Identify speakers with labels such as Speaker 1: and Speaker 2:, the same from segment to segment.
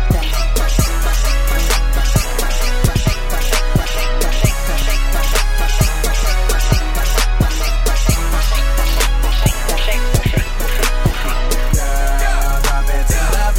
Speaker 1: Girl, drop it to the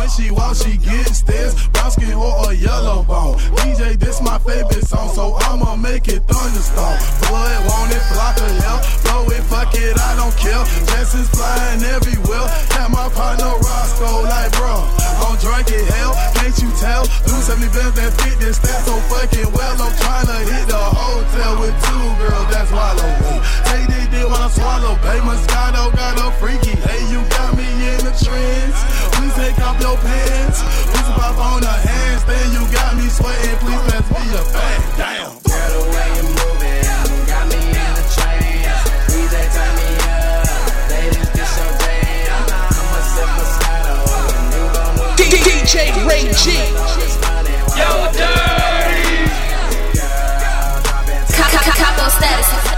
Speaker 2: when she walks, she gets this. Brown skin or a yellow bone. DJ, this my favorite song, so I'ma make it thunderstorm. Blood, want it, flock of hell. Blow it, fuck it, I don't care. Jessens flying everywhere. Have my partner Roscoe like, bro, I'm drunk it, hell. Can't you tell? Lose 70 bands that fit this stat so fucking well. I'm tryna hit the hotel with 2 girls that swallow me. Take this dick when I swallow, babe. Moscato got a freaky. Hey, you got me in the trends. Please take off your pants. Please pop on the handstand. You got me sweating. Please let's be a fan. Damn.
Speaker 1: Girl, the way you moving got me in a trance. Please turn me up. Ladies, this your jam. I'ma sip Moscato and you gon' move.
Speaker 3: DJ Ray G.
Speaker 4: Yo, dirty.
Speaker 5: Capo status.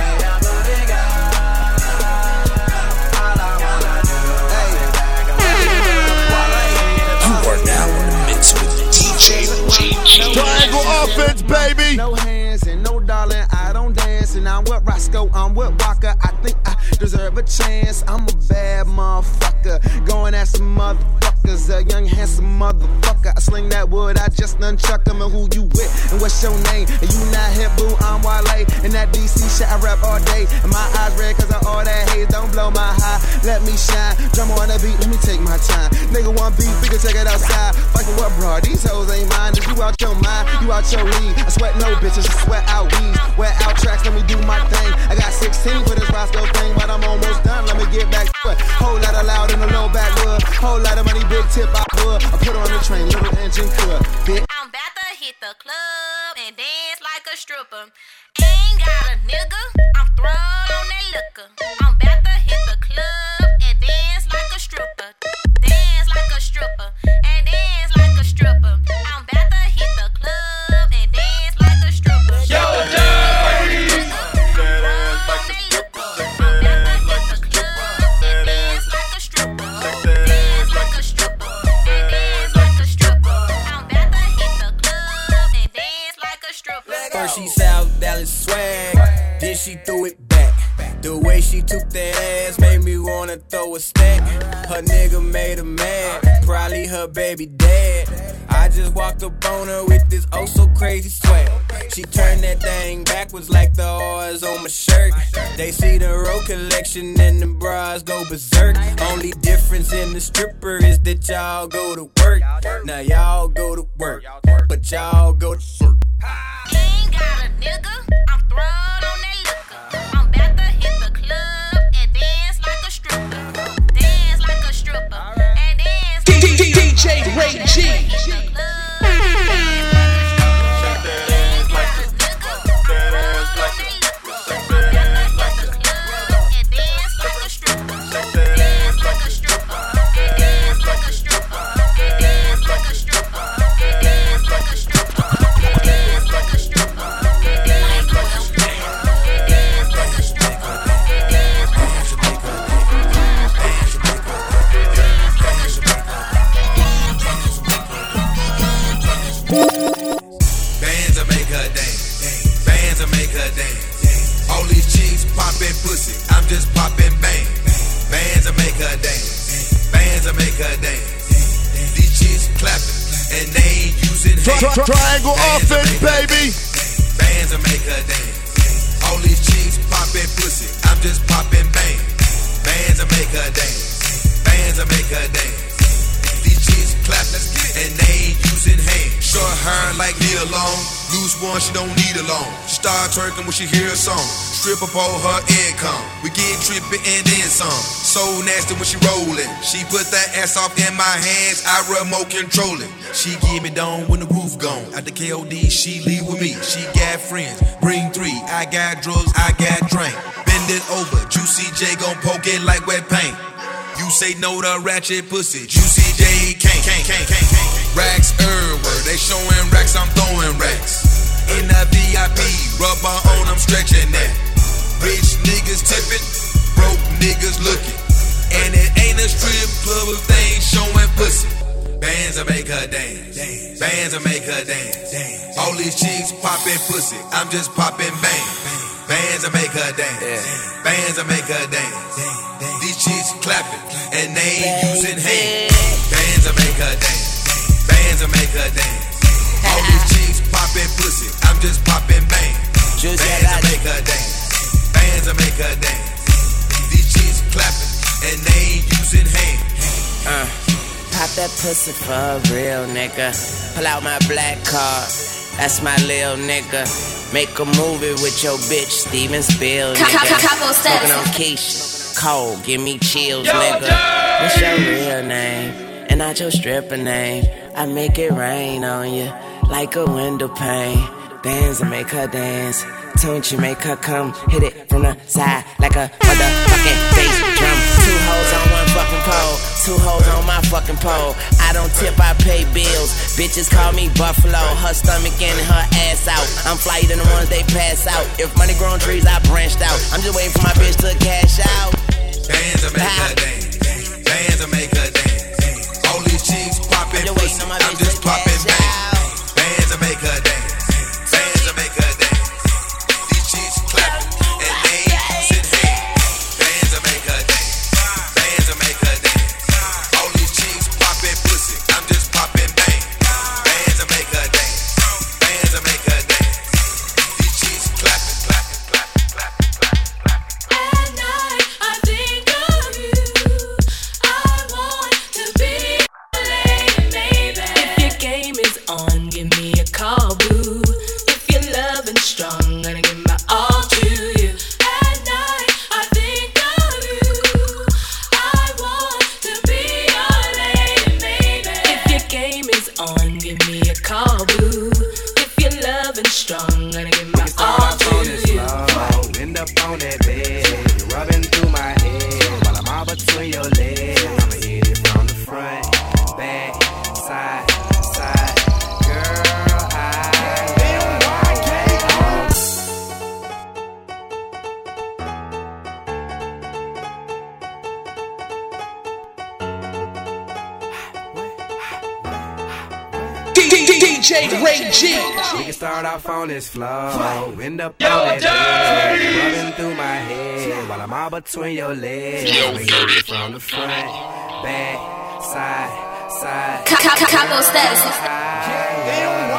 Speaker 6: Triangle offense, baby.
Speaker 7: No hands and no darling, I don't dance. And I'm with Roscoe, I'm with Walker. I think I deserve a chance. I'm a bad motherfucker, going at some motherfuckers. A young handsome motherfucker. I sling that wood, I just nunchuck them. And who you with? And what's your name? And you not hip, boo, I'm Wale. And that DC shit I rap all day. And my eyes red cause of all that haze. Don't blow my high, let me shine. Drum on the beat, let me take my time. Nigga want beef, we can take it outside. Fight for what, bro? These hoes ain't mine. If you out your mind, you out your league. I sweat no bitches, I sweat out weeds. Wear out tracks, let me do my thing. I got 16 for this Roscoe thing, but I'm almost done. Let me get back to it. Whole lot of loud in the low backwood. Whole lot of money, big tip I would. I put on the train, little engine could. Bitch.
Speaker 5: I'm about to hit the club and dance like a stripper. Ain't got a nigga, I'm throwed on that liquor. I'm about to hit the club and dance like a stripper. Dance like a stripper and dance like a stripper. I'm about to hit the club and dance like a stripper.
Speaker 4: Yo, dirty.
Speaker 1: First she South Dallas swag, then she threw it back. The way she took that ass made me wanna throw a stack. Her nigga made her mad, probably her baby dad. I just walked up on her with this oh so crazy swag. She turned that thing backwards like the R's on my shirt. They see the road collection and the bras go berserk. Only difference in the stripper is that y'all go to work. Now y'all go to work, but y'all go to work.
Speaker 5: Ain't got a nigga, I'm throwed on that liquor. I'm about to hit the club and dance like a stripper. Dance like a stripper and dance like a stripper.
Speaker 3: DJ Ray G.
Speaker 6: Triangle offense, baby.
Speaker 8: Bands will make her dance. All these chicks poppin' pussy, I'm just poppin' bang. Bands will make her dance. Bands will make her dance. These chicks clappin' and they ain't using hands. Short hair like Neil Long. Loose one, she don't need a loan. She start twerking when she hear a song. Strip up all her income. We get trippin' and then some. So nasty when she rollin'. She put that ass off in my hands, I remote control it. She give me down when the roof gone. At the KOD, she leave with me. She got friends, bring 3. I got drugs, I got drink. Bend it over, Juicy J gon' poke it like wet paint. You say no to ratchet pussy, Juicy J can't. Racks everywhere, they showing racks, I'm throwing racks. In the VIP, rubber on, I'm stretching that. Rich niggas tipping, broke niggas looking. And it ain't a strip club if they ain't showing pussy. Bands will make her dance. Bands will make her dance. All these chicks poppin' pussy, I'm just poppin' bang. Bands will make her dance. Bands will make her dance. These chicks clapping and they ain't using hands. Bands Bands will make her dance. Bands will make her dance. All these chicks poppin' pussy, I'm just poppin' bang. Bands will make her dance. Bands will make her dance. These chicks clapping and they ain't using hands.
Speaker 9: Pop that pussy for a real nigga. Pull out my black card, that's my lil nigga. Make a movie with your bitch, Steven Spielberg. Smoking on Keisha, cold, give me chills, nigga. What's your real name? And not your stripper name. I make it rain on you like a window pane. Bands and make her dance. Don't you make her come, hit it from the side like a motherfucking bass drum. 2 hoes on one fucking pole, 2 hoes on my fucking pole. I don't tip, I pay bills. Bitches call me Buffalo, her stomach in and her ass out. I'm flyer than the ones they pass out. If money grown trees, I branched out. I'm just waiting for my bitch to cash out.
Speaker 8: Bands will make her dance. Bands will make her dance. All these chicks poppin' pussy, I'm just poppin' bang. Bands will make her dance. Bands will make her dance. These chicks clappin' and they ain't using hands. Bands will make her dance. Bands will make her dance. All these chicks poppin' pussy, I'm just poppin' bang. Bands will make her dance. Bands will make her dance. These chicks clappin', clappin', clappin', clappin', clappin', clappin'.
Speaker 5: At night, I think of you. I want to be a lady, baby. If your game is on, give me a call, boo. If you're loving strong, gonna give my all to you. At night, I think of you. I want to be a lady, baby. If your game is on, give me a call, boo. If you're loving strong, gonna give my all to you.
Speaker 7: End up on that bed, you're rubbing through my head while I'm all between your legs. I'ma hit it from the front, back, side, side. Girl,
Speaker 3: DJ Ray G.
Speaker 7: we can start off on this floor, end up on that bed, rubbing through my head while I'm all between your legs. I'ma hit it from the front, back, side, side.
Speaker 5: Capo status.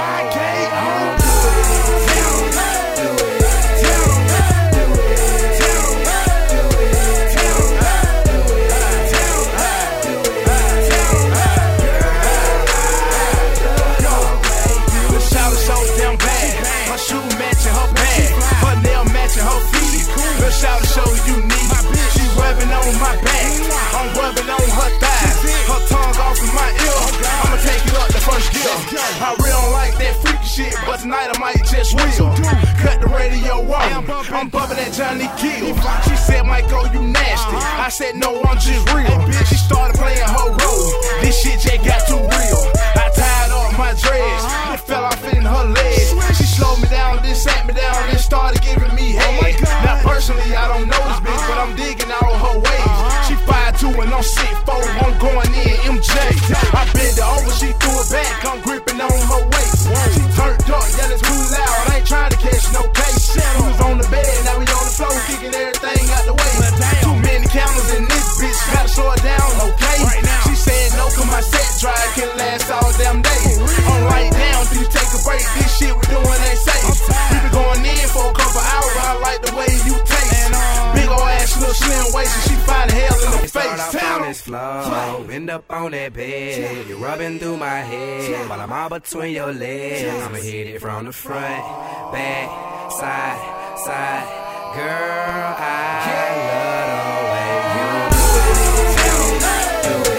Speaker 2: Shout to show unique. She rubbing on my back, I'm rubbing on her thighs. Her tongue off in my ear. I'ma take it up the first gear. I really don't like that freaky shit, but tonight I might just will. Cut the radio on. I'm bumping that Johnny Gill. She said, Michael, you nasty. I said, no, I'm just real. She started playing her role. This shit just got too real. I tied up my dreads. It fell off in her legs. She slowed me down, then sat me down, then started giving me head. Now personally, I don't know this bitch, but I'm digging all her ways. She 5'2" and I'm 6'4", I'm going in MJ. I bend her over, she threw it back, I'm gripping on her waist. She turned up, yelling too loud, I ain't trying to catch no case. We was on the bed, now we on the floor, kicking everything out the way. Too many counters in this bitch, gotta slow it down, okay? She said no, cause my set drive can last all damn day. I'm right down, do you take a break? This shit we doing ain't safe. We been going in for a couple hours, I like the way you taste. Big ol' ass, little slim waist, and she find hell in the face.
Speaker 7: On this floor, end up on that bed, you're rubbing through my head while I'm all between your legs. I'ma hit it from the front, back, side, side. Girl, I love the way you do it.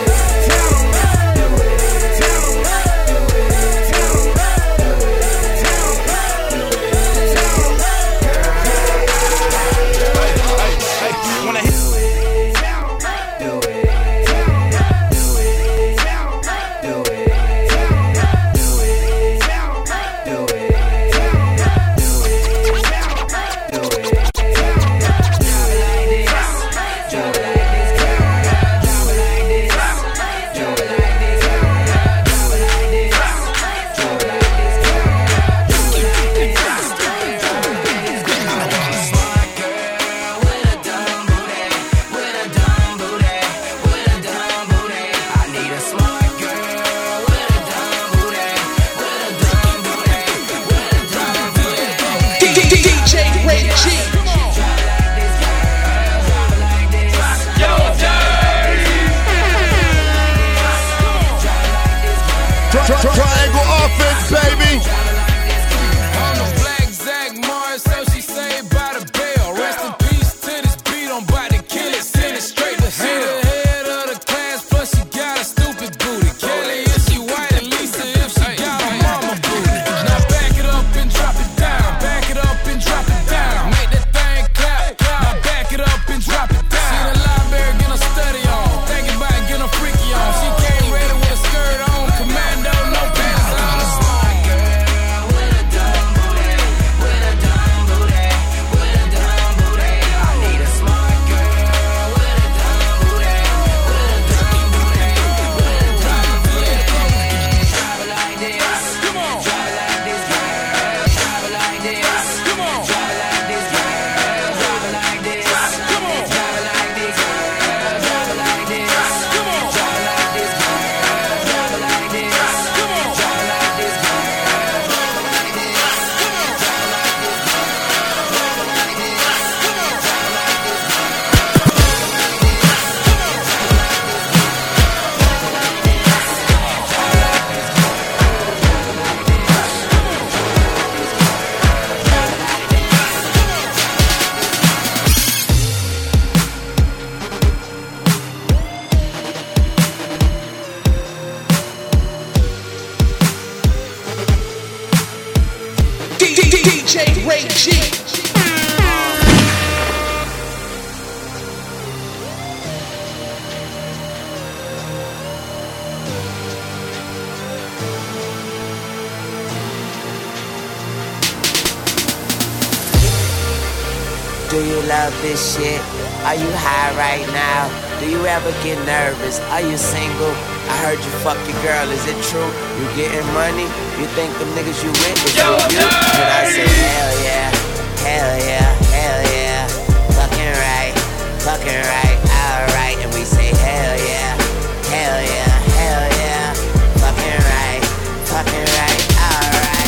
Speaker 3: Ray G.
Speaker 4: Yo, dirty.
Speaker 6: Triangle offense, baby.
Speaker 10: On the black Zach Morris, so she saved by the bell. Rest in peace to this beat, I'm about to kill it, send it straight to hell. She the head of the class, plus she got a stupid booty. Kelly, if she white, and Lisa, if she got a mama booty. Now back it up and drop it down. Back it up and drop it down. Make that thing clap. Now back it up and drop it down. See the library, get a study on. Thinking about getting a freaky on. She came ready with a skirt on. Commando, no pants on.
Speaker 3: DJ Ray G.
Speaker 9: Do you love this shit? Are you high right now? Do you ever get nervous? Are you single? I heard you fuck your girl, is it true? You getting money? You think them niggas you with is you? And I say hell yeah, hell yeah, hell yeah. Fucking right, alright. And we say hell yeah, hell yeah, hell yeah. Fucking right, alright.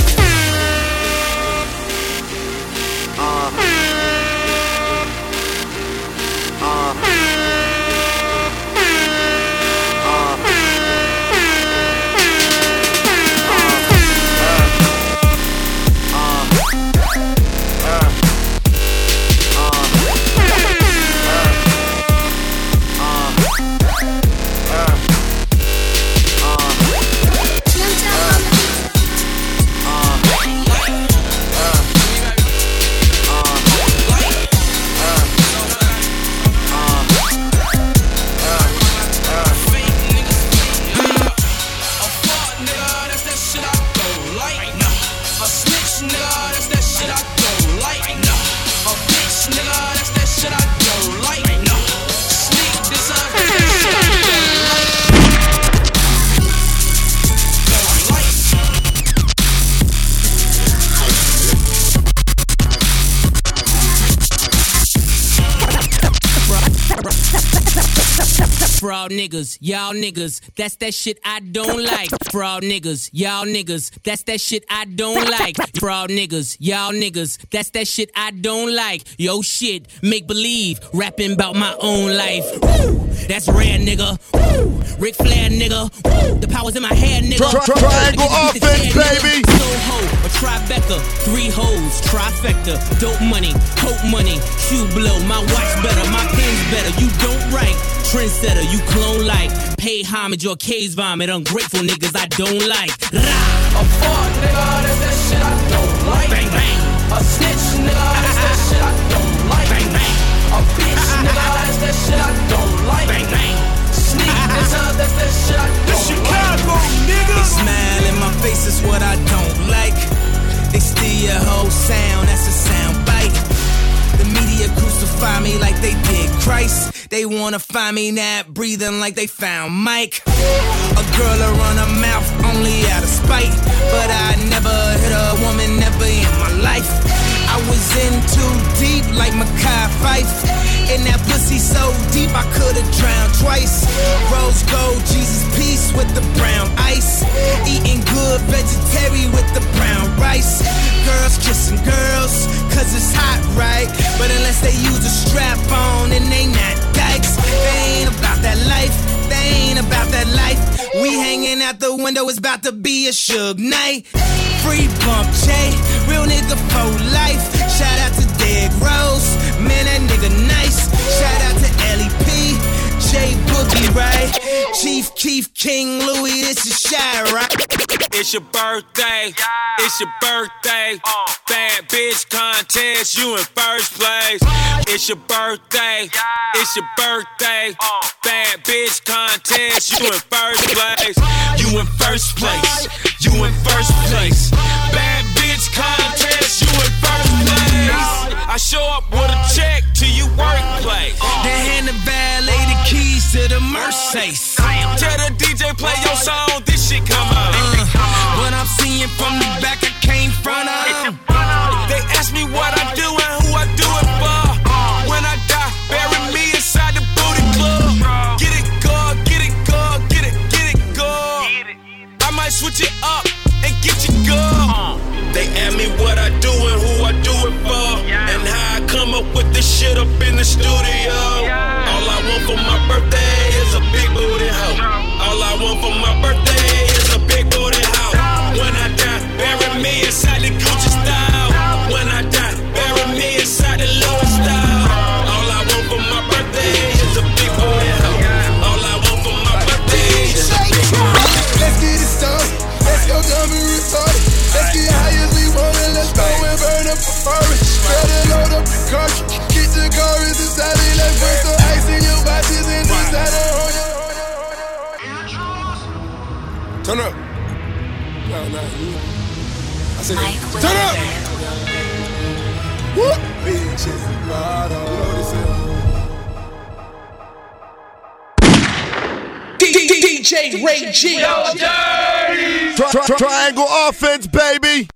Speaker 11: Fraud niggas, y'all niggas, that's that shit I don't like. Fraud niggas, y'all niggas, that's that shit I don't like. Fraud niggas, y'all niggas, that's that shit I don't like. Yo shit, make believe, rapping about my own life. Woo, that's rare nigga. Woo, Ric Flair nigga. Woo, the power's in my head nigga.
Speaker 6: Triangle offense, baby.
Speaker 11: Soho, a Tribeca, 3 hoes, trifecta, dope money, hope money, Q blow, my watch better, my pen's better. You don't write, trendsetter, you clone like, pay homage or case vomit, ungrateful niggas I don't like. Rah!
Speaker 10: A fuck nigga, that's that shit I don't like.
Speaker 11: Bang bang.
Speaker 10: A snitch nigga, that's that shit I don't like.
Speaker 11: Bang bang.
Speaker 10: A bitch nigga, that's that shit I don't like.
Speaker 11: Bang bang.
Speaker 10: Sneak this up, that's that shit I don't like.
Speaker 12: Chicago, nigga.
Speaker 13: They smile in my face is what I don't like. They steal your whole sound, that's a sound bite. The media crucify me like they did Christ. They wanna find me not breathing like they found Mike. A girl will run her mouth only out of spite, but I never hit a woman, never in my life. I was in too deep like Mackay Fife. And that pussy so deep I could've drowned twice. Rose gold, Jesus peace with the brown ice. Eating good vegetarian with the brown rice. Girls kissing girls, cause it's hot they use a strap on and they not dykes. They ain't about that life, they ain't about that life. We hanging out the window, it's about to be a Suge night. Free bump J, real nigga for life. Shout out to Derrick Rose, man that nigga nice. Shout out to LEP, J Boogie, right? Chief Keef, King Louis, this is Shy, right?
Speaker 14: It's your birthday, it's your birthday. Bad bitch contest, you in first place. It's your birthday, it's your birthday. Bad bitch contest, you in first place. You in first place, you in first place. Bad bitch contest, you in first place. I show up with a check to your workplace.
Speaker 13: They hand the valet the keys to the Mercedes.
Speaker 14: Tell the DJ play your song, this shit come on.
Speaker 13: What I'm seeing from the back, I came front of.
Speaker 14: They ask me what I do and who I do it for. When I die, bury me inside the booty club. Get it good, get it good, get it good. I might switch it up and get you good. They ask me what I do and who I do it for, and how I come up with this shit up in the studio. All I want for my birthday is a big booty hoe. All I want for my birthday is a big booty hoe. When I die, bury me inside the Gucci style. When I die, bury me inside the Louis style. All I want for my birthday is a big booty hoe. All I want for my birthday is a big booty hoe.
Speaker 12: Let's get it started. Let's go dumb and retarded. Let's get high as we want and let's go and burn up a forest. Better load up the cartridge. Get the car is inside it. Let's put some ice in your watches and inside on your. Turn up. No, you. I said, turn up. Whoop. Bitches, bottle. You know what he said?
Speaker 3: DJ Ray G.
Speaker 6: Triangle offense, baby.